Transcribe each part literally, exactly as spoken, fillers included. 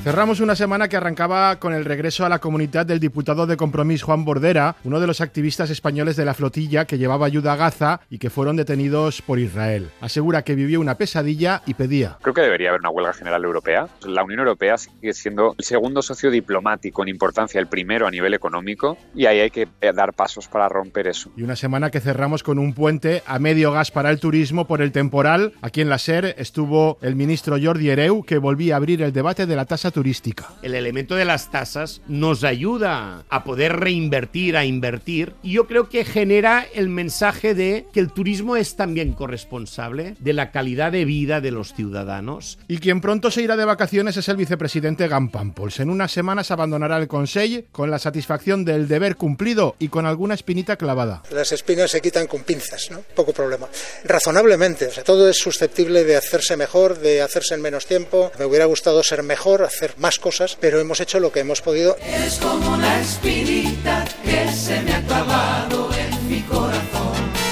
Cerramos una semana que arrancaba con el regreso a la comunidad del diputado de Compromís Juan Bordera, uno de los activistas españoles de la flotilla que llevaba ayuda a Gaza y que fueron detenidos por Israel. Asegura que vivió una pesadilla y pedía. Creo que debería haber una huelga general europea. La Unión Europea sigue siendo el segundo socio diplomático en importancia, el primero a nivel económico, y ahí hay que dar pasos para romper eso. Y una semana que cerramos con un puente a medio gas para el turismo por el temporal. Aquí en la SER estuvo el ministro Jordi Hereu, que volvía a abrir el debate de la tasa turística. El elemento de las tasas nos ayuda a poder reinvertir, a invertir, y yo creo que genera el mensaje de que el turismo es también corresponsable de la calidad de vida de los ciudadanos. Y quien pronto se irá de vacaciones es el vicepresidente Gan Pampols. En unas semanas abandonará el Consell con la satisfacción del deber cumplido y con alguna espinita clavada. Las espinas se quitan con pinzas, ¿no? Poco problema. Razonablemente, o sea, todo es susceptible de hacerse mejor, de hacerse en menos tiempo. Me hubiera gustado ser mejor, hacer más cosas, pero hemos hecho lo que hemos podido. Es como la espinita que se me ha clavado en mi corazón.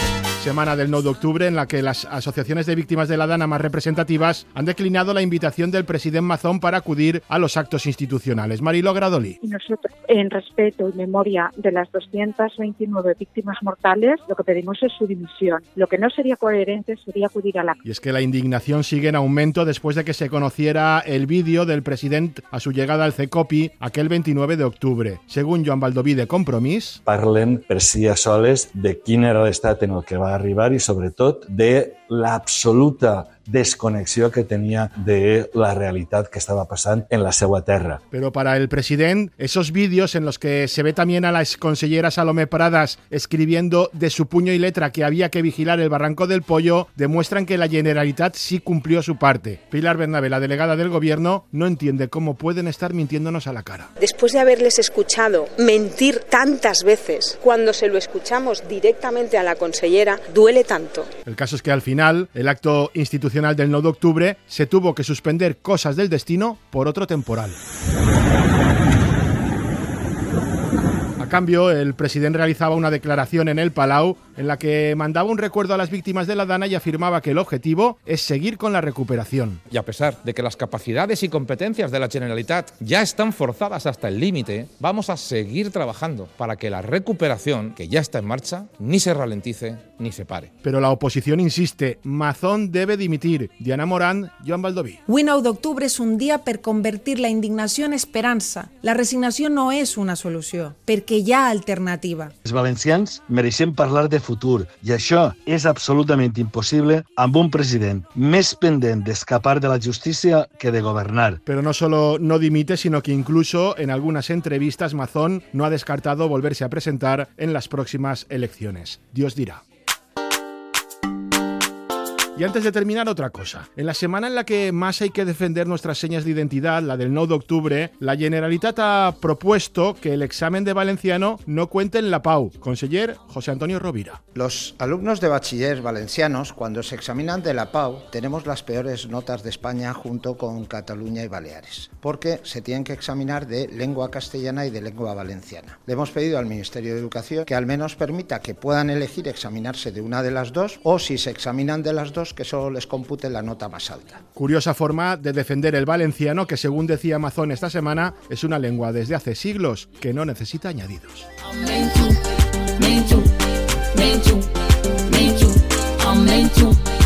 Semana del nueve de octubre en la que las asociaciones de víctimas de la Dana más representativas han declinado la invitación del presidente Mazón para acudir a los actos institucionales. Mariló Gradoli. Y nosotros, en respeto y memoria de las doscientas veintinueve víctimas mortales, lo que pedimos es su dimisión. Lo que no sería coherente sería acudir a la... Y es que la indignación sigue en aumento después de que se conociera el vídeo del presidente a su llegada al CECOPI aquel veintinueve de octubre. Según Joan Baldoví de Compromís... Parlen per si soles de quin era l'estat en el que va arribar i sobretot de l'absoluta desconnexió que tenia de la realitat que estava passant en la seva terra. Pero para el presidente, esos vídeos en los que se ve también a la exconsellera Salomé Pradas escribiendo de su puño y letra que había que vigilar el Barranco del Pollo, demuestran que la Generalitat sí cumplió su parte. Pilar Bernabé, la delegada del gobierno, no entiende cómo pueden estar mintiéndonos a la cara. Después de haberles escuchado mentir tantas veces, cuando se lo escuchamos directamente a la consellera, duele tanto. El caso es que al final, el acto institucional del nueve de octubre se tuvo que suspender cosas del destino por otro temporal. A cambio, el presidente realizaba una declaración en el Palau en la que mandaba un recuerdo a las víctimas de la Dana y afirmaba que el objetivo es seguir con la recuperación. Y a pesar de que las capacidades y competencias de la Generalitat ya están forzadas hasta el límite, vamos a seguir trabajando para que la recuperación, que ya está en marcha, ni se ralentice ni se pare. Pero la oposición insiste, Mazón debe dimitir. Diana Morán, Joan Baldoví. Avui nou d'octubre és un dia per convertir la indignació en esperança. La resignació no és una solució, perquè hi ha alternativa. Els valencians mereixem parlar de futur i això és absolutament impossible amb un president més pendent d'escapar de la justícia que de governar. Pero no solo no dimite, sino que incluso en algunas entrevistas Mazón no ha descartado volverse a presentar en las próximas elecciones. Dios dirá. Y antes de terminar, otra cosa. En la semana en la que más hay que defender nuestras señas de identidad, la del nueve de octubre, la Generalitat ha propuesto que el examen de valenciano no cuente en la Pau. Conseller José Antonio Rovira. Los alumnos de bachiller valencianos, cuando se examinan de la Pau, tenemos las peores notas de España junto con Cataluña y Baleares, porque se tienen que examinar de lengua castellana y de lengua valenciana. Le hemos pedido al Ministerio de Educación que al menos permita que puedan elegir examinarse de una de las dos, o si se examinan de las dos, que solo les compute la nota más alta. Curiosa forma de defender el valenciano que, según decía Mazón esta semana, es una lengua desde hace siglos que no necesita añadidos. Me too, me too, me too, me too, me too.